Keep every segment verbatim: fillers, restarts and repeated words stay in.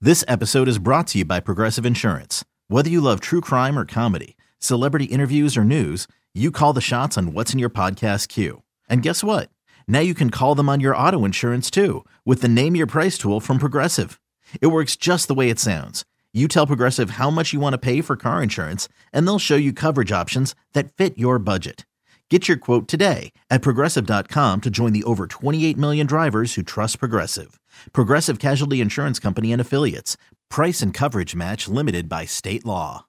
This episode is brought to you by Progressive Insurance. Whether you love true crime or comedy, celebrity interviews or news, you call the shots on what's in your podcast queue. And guess what? Now you can call them on your auto insurance too with the Name Your Price tool from Progressive. It works just the way it sounds. You tell Progressive how much you want to pay for car insurance, and they'll show you coverage options that fit your budget. Get your quote today at progressive dot com to join the over twenty-eight million drivers who trust Progressive. Progressive Casualty Insurance Company and Affiliates. Price and coverage match limited by state law.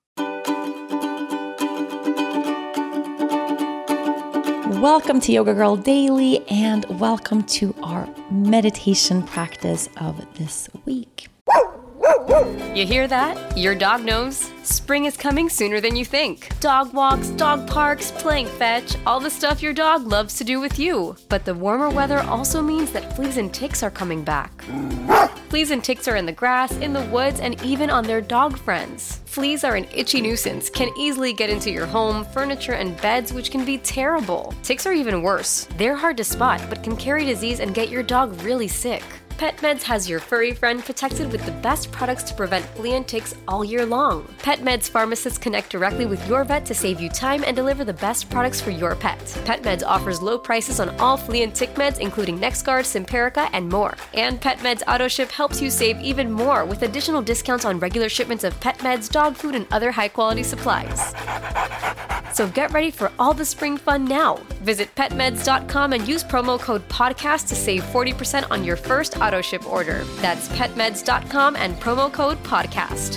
Welcome to Yoga Girl Daily, and welcome to our meditation practice of this week. You hear that? Your dog knows. Spring is coming sooner than you think. Dog walks, dog parks, playing fetch, all the stuff your dog loves to do with you. But the warmer weather also means that fleas and ticks are coming back. Fleas and ticks are in the grass, in the woods, and even on their dog friends. Fleas are an itchy nuisance, can easily get into your home, furniture, and beds, which can be terrible. Ticks are even worse. They're hard to spot, but can carry disease and get your dog really sick. PetMeds has your furry friend protected with the best products to prevent flea and ticks all year long. PetMeds pharmacists connect directly with your vet to save you time and deliver the best products for your pet. PetMeds offers low prices on all flea and tick meds, including NexGard, Simparica, and more. And PetMeds AutoShip helps you save even more with additional discounts on regular shipments of pet meds, dog food, and other high-quality supplies. So get ready for all the spring fun now. Visit pet meds dot com and use promo code podcast to save forty percent on your first auto ship order. That's pet meds dot com and promo code podcast.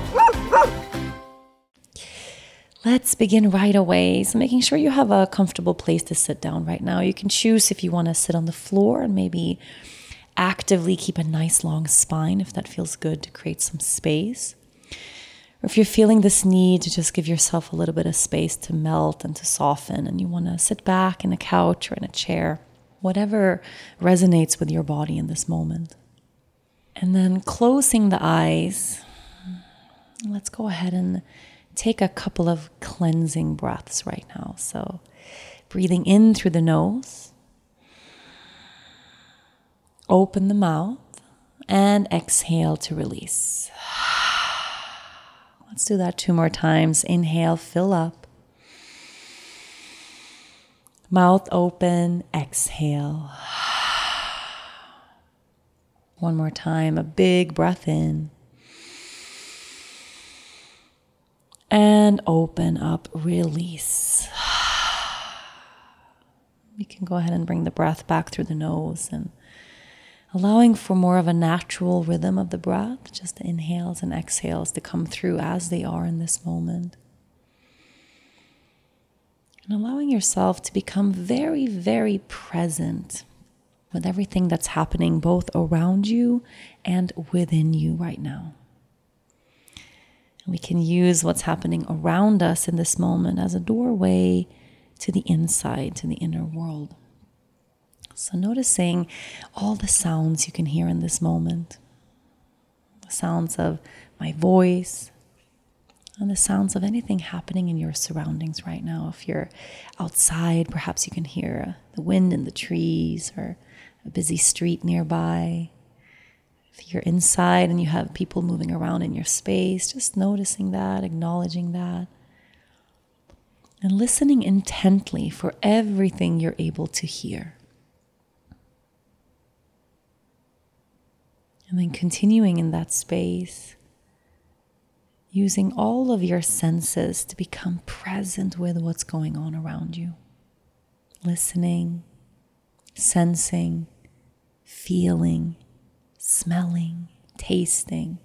Let's begin right away. So making sure you have a comfortable place to sit down right now. You can choose if you want to sit on the floor and maybe actively keep a nice long spine if that feels good to create some space. Or if you're feeling this need to just give yourself a little bit of space to melt and to soften, and you want to sit back in a couch or in a chair, whatever resonates with your body in this moment. And then closing the eyes, let's go ahead and take a couple of cleansing breaths right now. So breathing in through the nose, open the mouth, and exhale to release. Let's do that two more times. Inhale, fill up. Mouth open, exhale. One more time, a big breath in. And open up, release. We can go ahead and bring the breath back through the nose and allowing for more of a natural rhythm of the breath, just the inhales and exhales to come through as they are in this moment. And allowing yourself to become very, very present with everything that's happening both around you and within you right now. And we can use what's happening around us in this moment as a doorway to the inside, to the inner world. So noticing all the sounds you can hear in this moment. The sounds of my voice and the sounds of anything happening in your surroundings right now. If you're outside, perhaps you can hear the wind in the trees or a busy street nearby. If you're inside and you have people moving around in your space, just noticing that, acknowledging that, and listening intently for everything you're able to hear. And then continuing in that space, using all of your senses to become present with what's going on around you. Listening, sensing, feeling, smelling, tasting.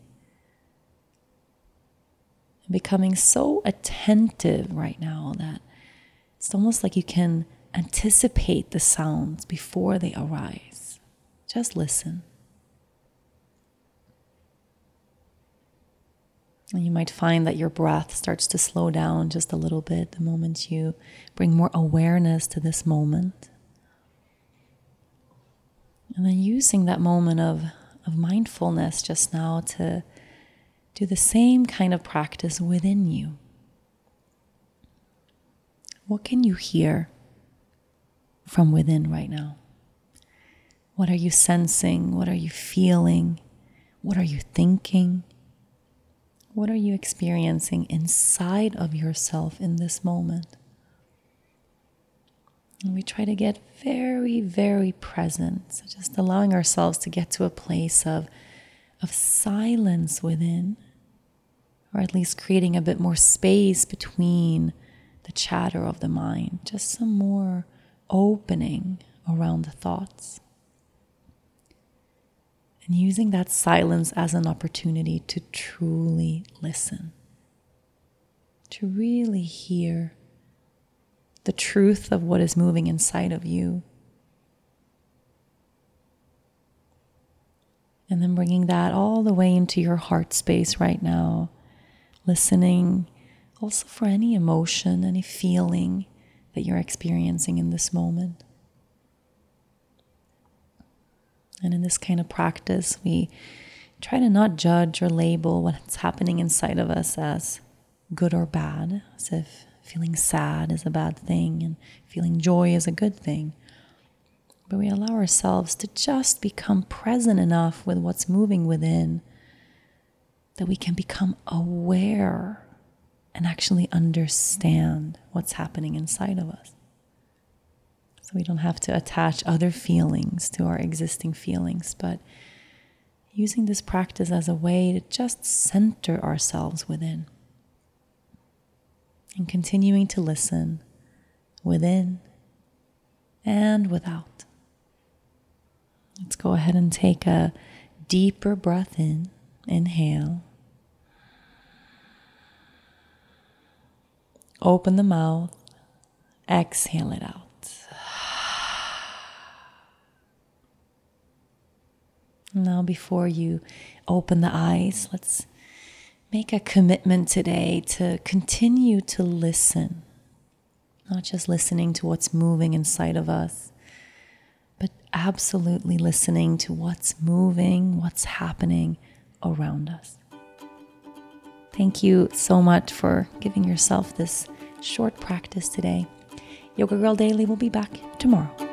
And becoming so attentive right now that it's almost like you can anticipate the sounds before they arise. Just listen. And you might find that your breath starts to slow down just a little bit the moment you bring more awareness to this moment. And then using that moment of, of mindfulness just now to do the same kind of practice within you. What can you hear from within right now? What are you sensing? What are you feeling? What are you thinking? What are you experiencing inside of yourself in this moment? And we try to get very, very present. So just allowing ourselves to get to a place of, of silence within, or at least creating a bit more space between the chatter of the mind, just some more opening around the thoughts. And using that silence as an opportunity to truly listen, to really hear the truth of what is moving inside of you. And then bringing that all the way into your heart space right now, listening also for any emotion, any feeling that you're experiencing in this moment. And in this kind of practice, we try to not judge or label what's happening inside of us as good or bad, as if feeling sad is a bad thing and feeling joy is a good thing. But we allow ourselves to just become present enough with what's moving within that we can become aware and actually understand what's happening inside of us. So we don't have to attach other feelings to our existing feelings, but using this practice as a way to just center ourselves within. And continuing to listen within and without. Let's go ahead and take a deeper breath in. Inhale. Open the mouth. Exhale it out. Now, before you open the eyes, let's make a commitment today to continue to listen. Not just listening to what's moving inside of us, but absolutely listening to what's moving, what's happening around us. Thank you so much for giving yourself this short practice today. Yoga Girl Daily will be back tomorrow.